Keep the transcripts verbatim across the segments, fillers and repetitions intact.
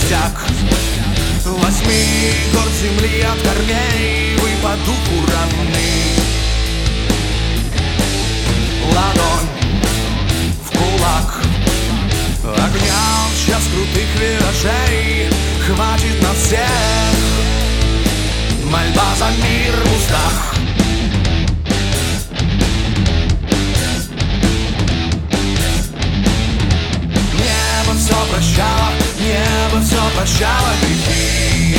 пустяк. Восьми гор земли от корней выпадут уравны. Ладонь в кулак, огня в час крутых виражей хватит на всех. Мольба за мир в устах. Небо все прощало, небо все прощало грехи.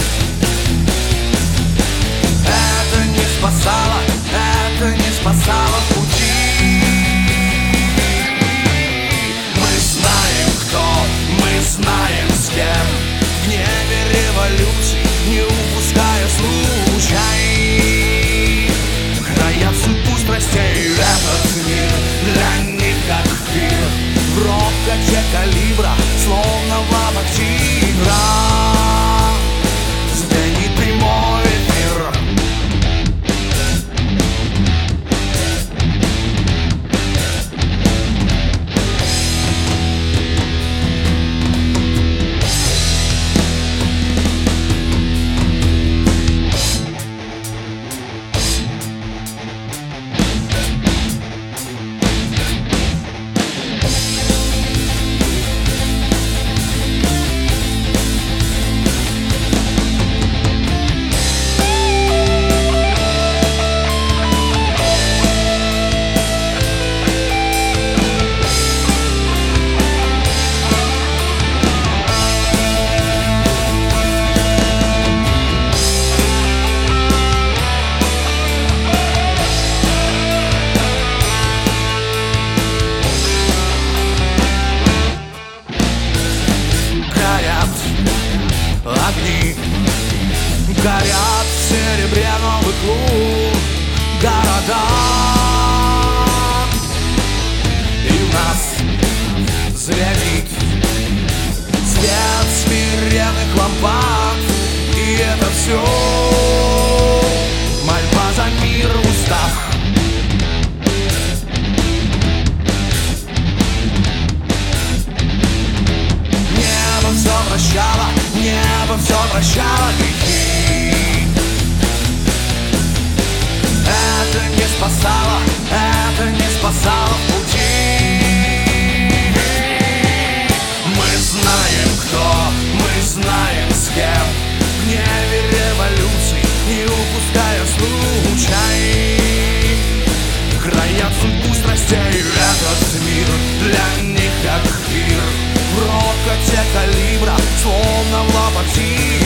Это не спасало, это не спасало в пути. Мы знаем, кто, мы знаем, с кем. В гневе революции, не упуская случай, краят судьбу страстей. Этот мир для них как пир, в рокоте калибра, словно в лапах тигра, звенит прямой эфир. Огни горят в серебре новых лун города, и у нас звенит свет смиренных лампад. И это все мольба за мир в устах. Небо все прощало, небо все прощало грехи. Это не спасало, это не спасало в пути. Мы знаем, кто, мы знаем, с кем. В гневе революции, не упуская случай, краят судьбу страстей. Этот мир для них как пир, в рокоте калибра, словно в лапах тигра.